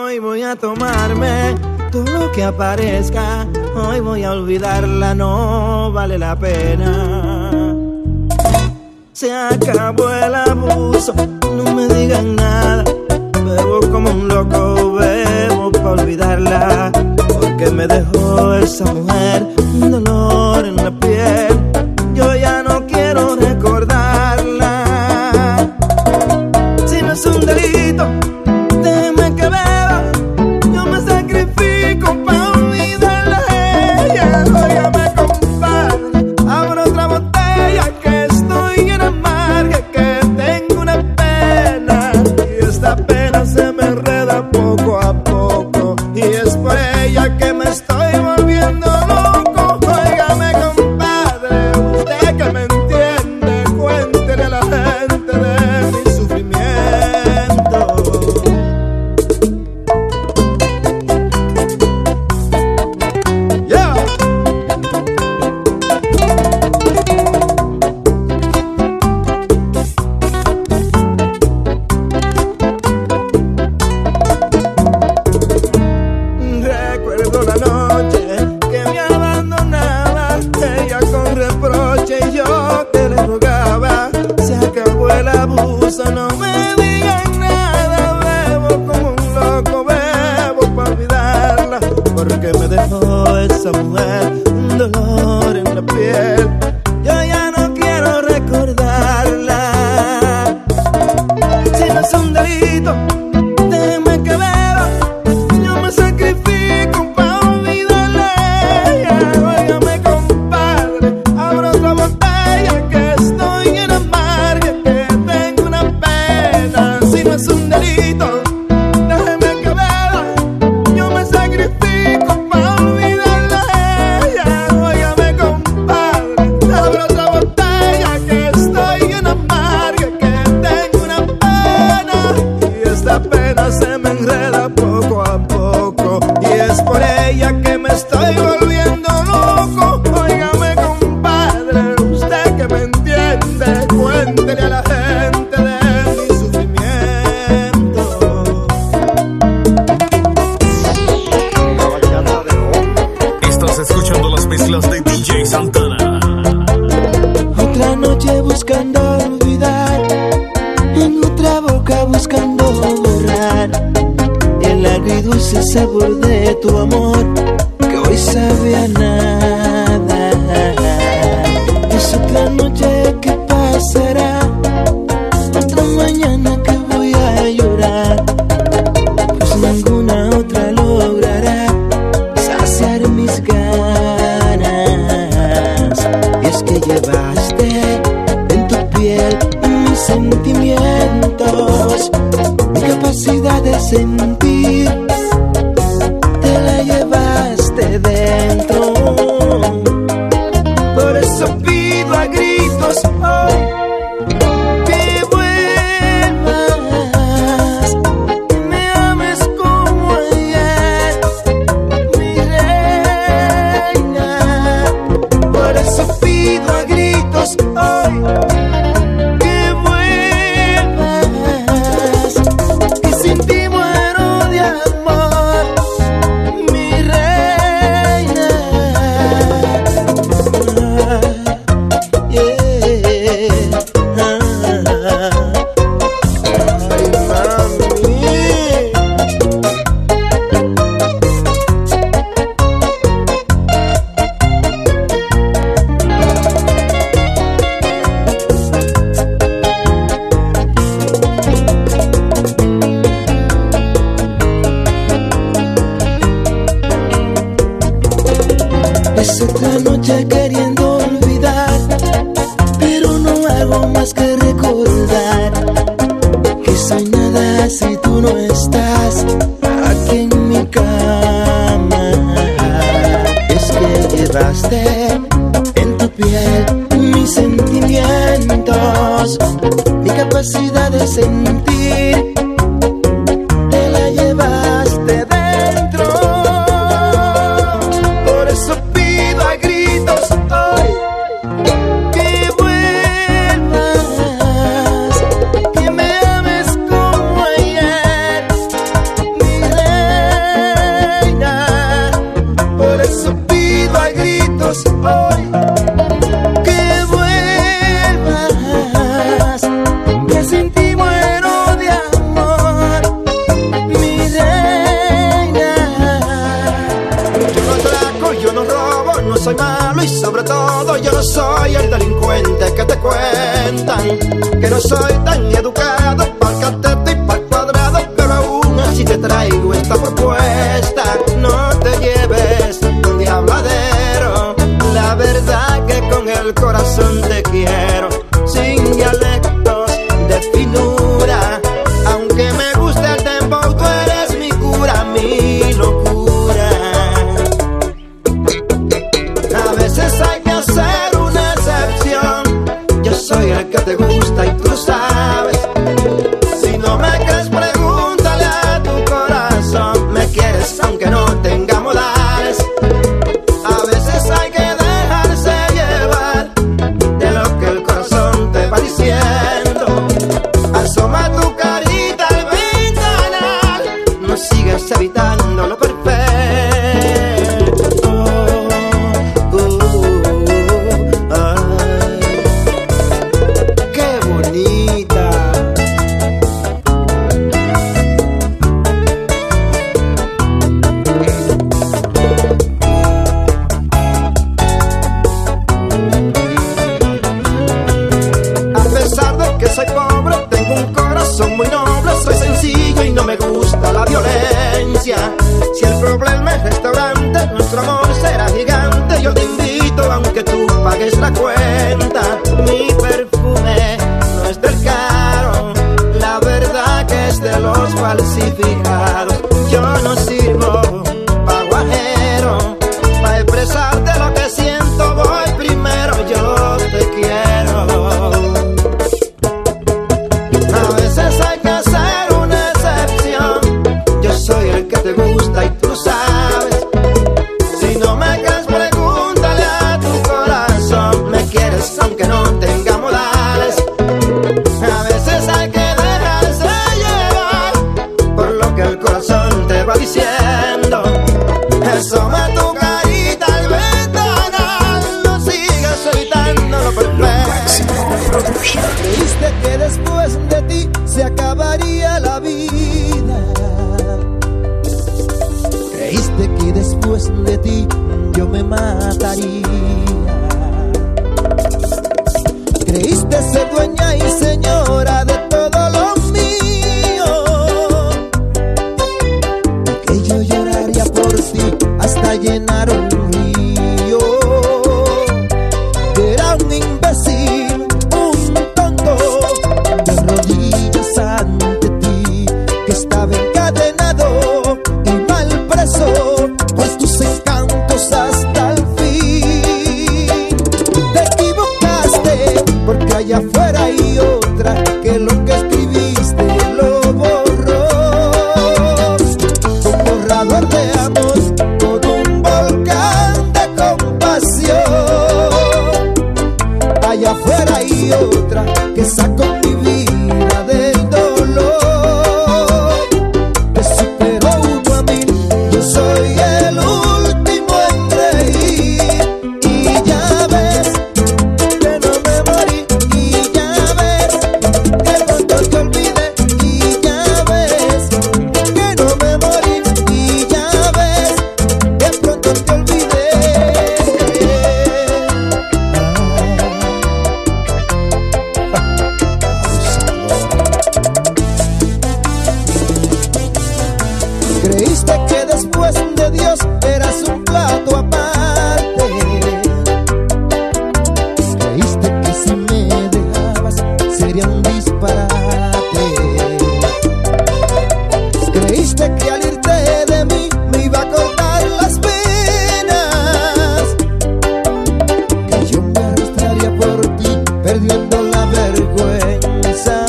Hoy voy a tomarme todo lo que aparezca. Hoy voy a olvidarla, no vale la pena. Se acabó el abuso, no me digan nada. Bebo como un loco, bebo pa' olvidarla. Porque me dejó esa mujer un dolor en la piel. Yo ya no quiero recordarla. Si no es un delito, déjeme que beba. Yo me sacrifico pa' olvidarla a ella. Óigame, compadre, abro otra botella que estoy en amarga, que tengo una pena. Y esta pena se me enreda poco a poco. Y es por ella que me estoy volviendo loco. Óigame, compadre, usted que me entiende, cuéntele a la gente de mi sufrimiento. Yeah. Recuerdo la noche que me abandonaba, ella con reproche y yo que le rogaba. Se acabó el abuso, no me digan nada. Bebo como un loco, bebo pa' olvidarla. Porque me dejó esa mujer un dolor en la piel. Yo ya no quiero recordarla. Si no es un delito, déjeme que beba. Yo me sacrifico pa' olvidarla a ella. Óigame, compadre, abro otra botella que estoy en amarga, que tengo una pena. Si no es un delito, déjeme que beba. Yo me sacrifico pa' olvidarla a ella. Óigame, compadre, abro otra botella que estoy en amarga, que tengo una pena. Y esta pena se me enreda poco a poco. Y es por ella que me estoy volviendo loco. Óigame, compadre, usted que me entiende, cuéntele a la gente de mi sufrimiento. Estás escuchando las mezclas de DJ Santana. Otra noche buscando olvidar, en otra boca buscando borrar el agridulce sabor de tu amor, que hoy sabe a nada. Es otra noche que pasará, otra mañana que voy a llorar, pues ninguna otra logrará saciar mis ganas. Y es que llevaste en tu piel mis sentimientos, mi capacidad de sentir, te la llevaste dentro. Por eso pido a gritos hoy que vuelvas, que me ames como ayer, mi reina. Por eso pido a gritos hoy que vuelvas, que sin ti muero de amor, mi reina. Es otra noche queriendo olvidar, pero no hago más que recordar que soy nada si tú no estás aquí en mi cama. Es que llevaste en tu piel mis sentimientos, mi capacidad de sentir, te la llevaste dentro. Por eso pido a gritos hoy que vuelvas, que me ames como ayer, mi reina. cuentan que no soy tan educado pa'l cateto y pa'l cuadrado, pero aún así te traigo esta propuesta. No te lleves de habladero, la verdad que con el corazón te quiero, sin dialectos de finura. Aunque me guste el dembow, tú eres mi cura, mi locura. A veces hay que hacer una excepción, yo soy el que te gusta y tú lo sabes. Si no me crees, pregúntale a tu corazón. Me quieres aunque no tenga modales. A veces hay que dejarse llevar de lo que el corazón te va diciendo. Asoma tu carita al ventanal, no sigas evitando lo perfecto. Qué bonita. A pesar de que soy pobre, tengo un corazón muy noble. Soy sencillo y no me gusta la violencia. Si el problema es restaurante, nuestro amor será gigante. Yo te invito aunque tú pagues la cuenta. Mi perfume no es del caro, la verdad que es de los falsificados. Yo no sirvo pa' guajero, pa' expresarte lo que siento voy primero. Yo te quiero. A veces hay que hacer una excepción, yo soy el que te gusta y tú sabes. Si no me crees, pregúntale a tu corazón. Me quieres aunque no tenga modales. A veces hay que dejarse llevar por lo que el corazón te va diciendo. Asoma tu carita al ventanal, no sigas evitando lo perfecto. Creíste que después de ti se acabaría la vida. Creíste que después de ti yo me mataría. Creíste ser dueña y señora de todo lo mío, que yo lloraría por ti hasta llenar un río. Era un imbécil, un tonto, de rodillas ante ti, que estaba encadenado y mal preso por tus encantos hasta el fin. Te equivocaste porque allá afuera hay otra que lo que escribiste lo borró. Un borrador de amor con un volcán de compasión. Allá afuera hay otra que sacó mi vida del dolor. Te superó uno a mí, yo soy el último en reír. Y ya ves que no me morí, y ya ves que pronto te olvidé, y ya ves que no me morí, y ya ves que pronto te olvidé. Creíste que después de Dios eras un plato aparte. Creíste que si me dejabas sería un disparate. Creíste que al irte de mí me iba a cortar las penas, que yo me arrastraría por ti perdiendo la vergüenza.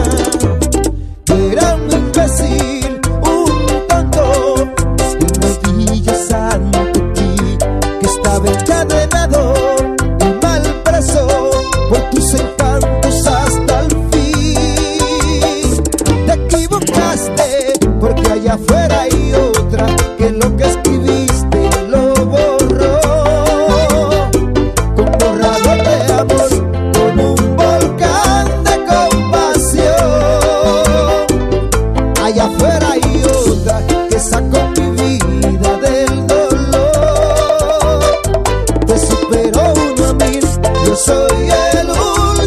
Era un imbécil, un tonto, sin rodillas ante ti, que estaba encadenado y mal preso por tus encantos hasta el fin. Te equivocaste porque allá afuera hay otra que lo que escribiste lo borró. Con borrador de amor, con un volcán de compasión. Allá afuera hay otra que sacó mi vida del dolor. Te superó uno a mí, yo soy el último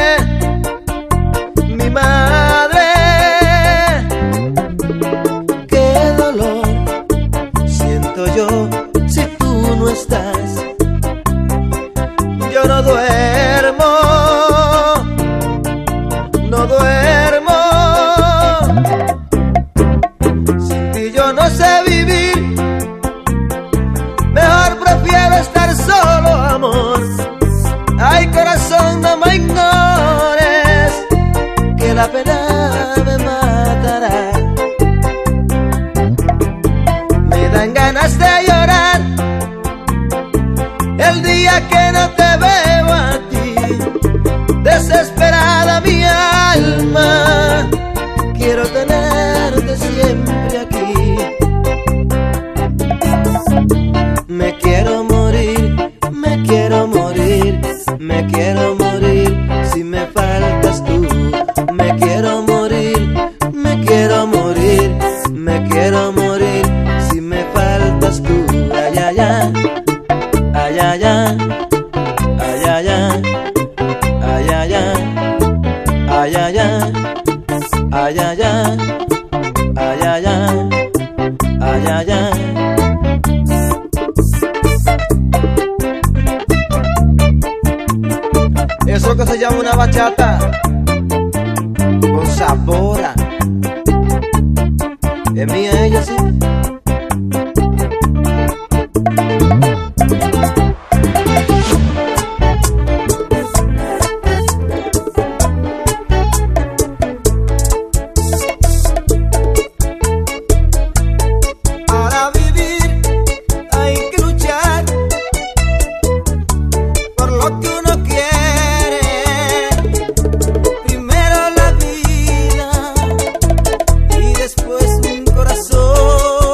la pena me matará. Me dan ganas de llorar el día que no te veo a ti. Desesperada mi alma, quiero tenerte siempre aquí. Me quiero morir, me quiero morir, me quiero morir si me faltas tú. Me quiero morir, me quiero morir, me quiero morir si me faltas tú. Ay, ay, ay, ay, ay, ay, ay, ay, ay, ay, ay, ay, ay, ay, ay, ay, ay, ay, ay, ay. Eso que se llama una bachata con sabor. Es mía ella, sí. Para vivir hay que luchar por lo que uno quiere. Primero la vida y después un corazón.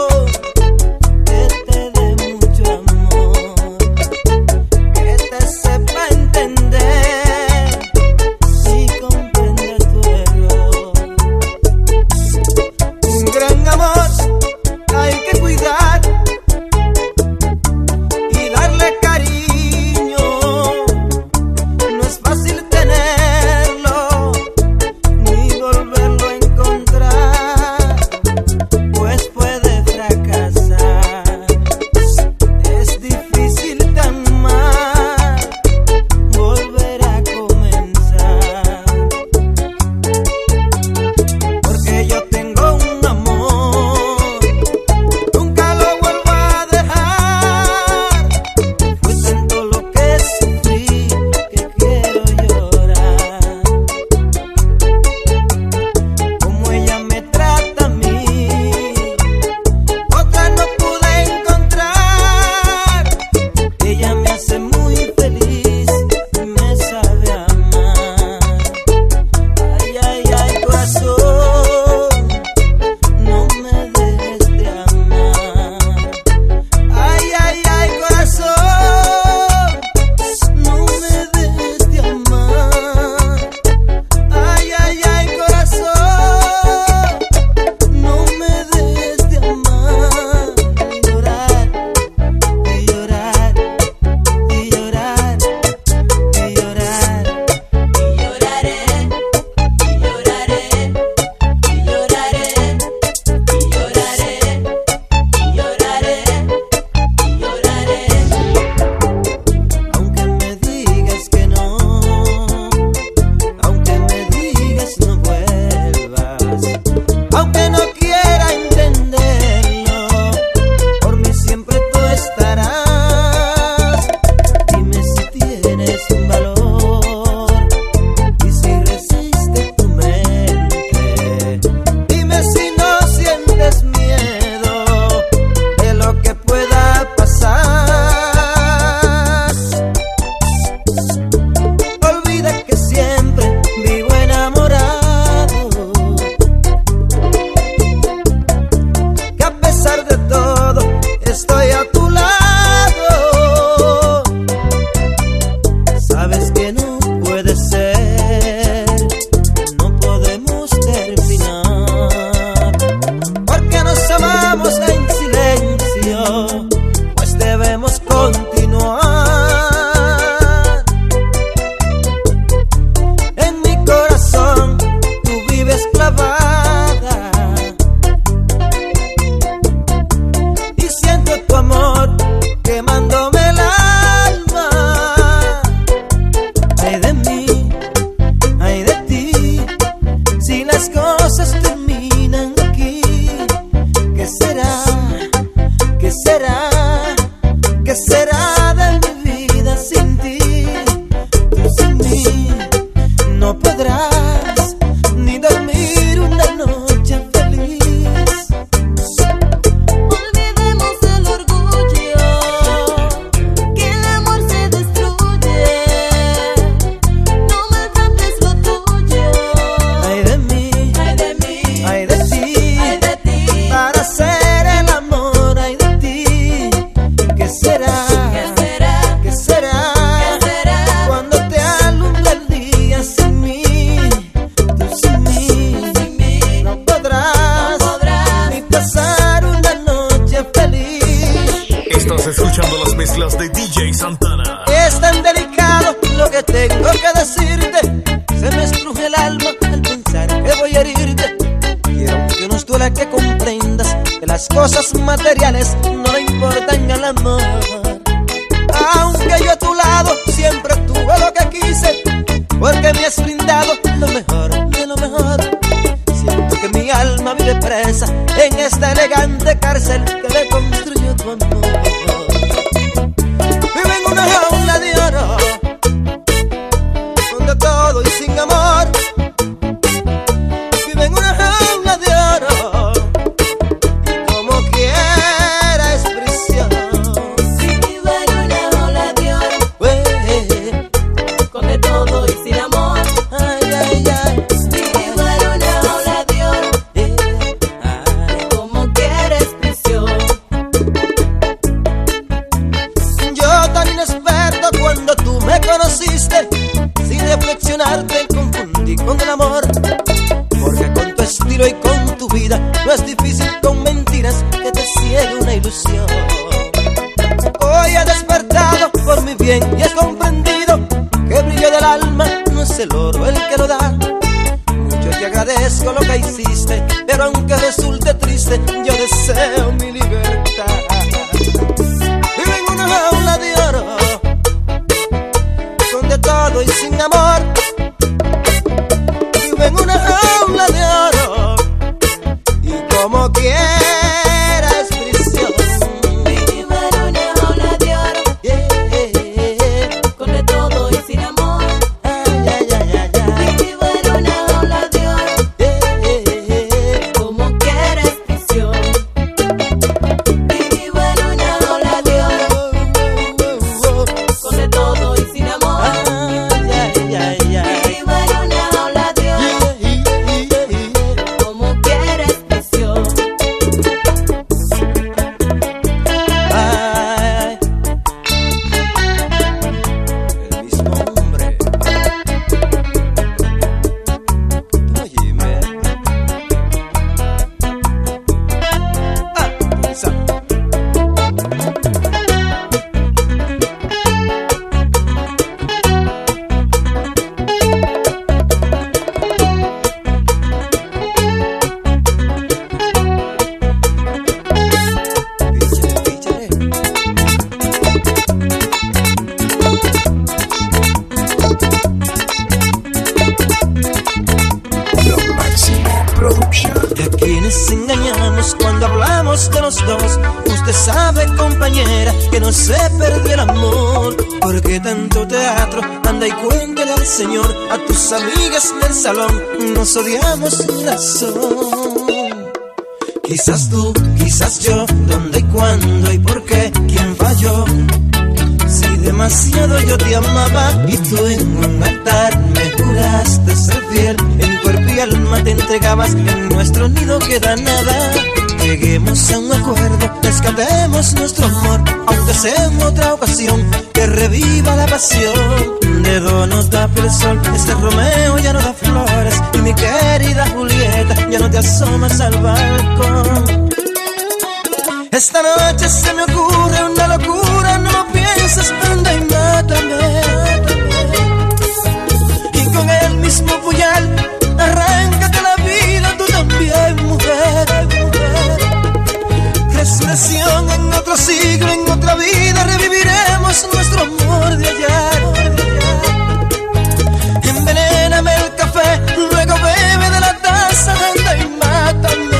Santana. Es tan delicado lo que tengo que decirte. Se me estruje el alma al pensar que voy a herirte. Y aunque nos duela que comprendas que las cosas materiales no le importan al amor. Aunque yo a tu lado siempre tuve lo que quise, porque me has brindado lo mejor de lo mejor. Siento que mi alma vive presa en esta elegante cárcel que le construyó tu amor. Vive en una jaula de oro, donde todo y sin amor. Vive en una jaula de oro, y como quiera es prisión. Vive en una jaula de oro, con de todo y sin amor. Ay, ay, ay. Vive en una jaula de oro, como quiera es prisión. Yo tan inexperto cuando tú me conociste, sin reflexionar te confundí con el amor. Porque con tu estilo y con tu vida no es difícil con mentiras que te ciegue una ilusión. Hoy he despertado por mi bien y he comprendido que el brillo del alma no es el oro el que lo da. Mucho te agradezco lo que hiciste, pero aunque resulte triste, yo deseo mi libertad. Vive en una jaula de oro, donde todo y sin amor. Vive en una jaula de oro, y como quiera es prisión. Vive en una jaula de oro, Yeah. con de todo y sin amor. Ay, ay, ay, ay, ay. Vive en una jaula de oro, Yeah. como quiera es prisión. Vive en una jaula de oro, con de todo y sin amor. Ay, ay, ay, ay. Vive en una jaula de oro, como quiera es prisión. Ay, el mismo hombre. Óyeme. Esa. Píchale, píchale. Lo máximo Production. Y a quienes engañamos cuando hablamos de los dos. Usted sabe, compañera, que no se perdió el amor. Porque tanto teatro, anda y cuéntale al Señor. A tus amigas del salón nos odiamos sin razón. Quizás tú, quizás yo, dónde y cuándo y por qué, quién falló. Si demasiado yo te amaba y tú en un altar me juraste ser fiel, en cuerpo y alma te entregabas, en nuestro nido queda nada. Lleguemos a un acuerdo, rescatemos nuestro amor, aunque sea en otra ocasión, que reviva la pasión. Dedo nos da el sol, este Romeo ya no da flores, y mi querida Julieta ya no te asomas al balcón. Esta noche se me ocurre una locura, no lo pienses, anda y mátame. Y con el mismo puñal, arráncate la vida, tú también, mujer. Resurrección en otro siglo, en otra vida, reviviremos nuestro amor de ayer. Envenéname el café, luego bebe de la taza, anda y mátame.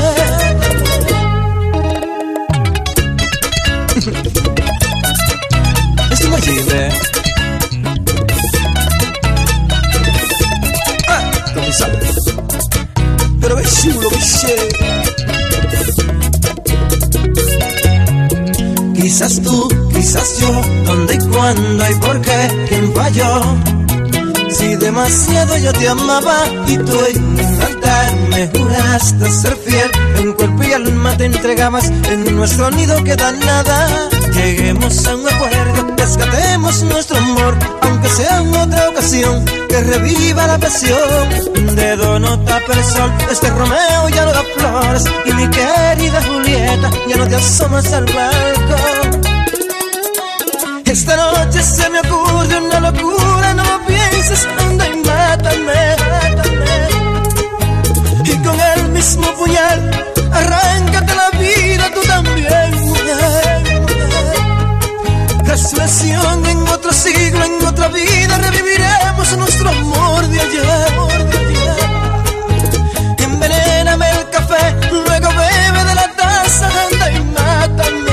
Es imposible. Comienza. Pero qué chulo, biche. Quizás tú, quizás yo, dónde y cuándo y por qué, quién falló. Si demasiado yo te amaba y tú en un altar me juraste ser fiel, en cuerpo y alma te entregabas, en nuestro nido queda nada. Lleguemos a un acuerdo, rescatemos nuestro amor, aunque sea en otra ocasión, que reviva la pasión. Dedo no tapa el sol, este Romeo ya no da flores, y mi querida Julieta ya no te asomas al balcón. Esta noche se me ocurre una locura, no lo pienses, anda y mátame, mátame. Y con el mismo puñal, arráncate la vida tú también, mujer, mujer. Resurrección en otro siglo, en otra vida, reviviremos nuestro amor de ayer, amor de ayer. Envenéname el café, luego bebe de la taza, anda y mátame.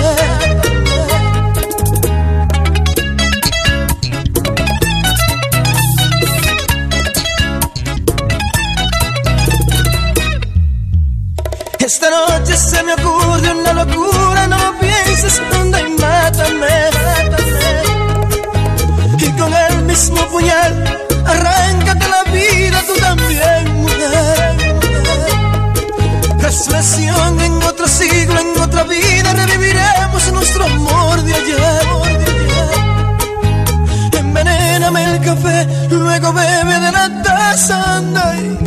Esta noche se me ocurre una locura, no lo pienses, anda y mátame, mátame. Y con el mismo puñal, arráncate la vida tú también, mujer, mujer. Resurrección en otro siglo, en otra vida, reviviremos nuestro amor de ayer, amor de ayer. Envenéname el café, luego bebe de la taza, anda y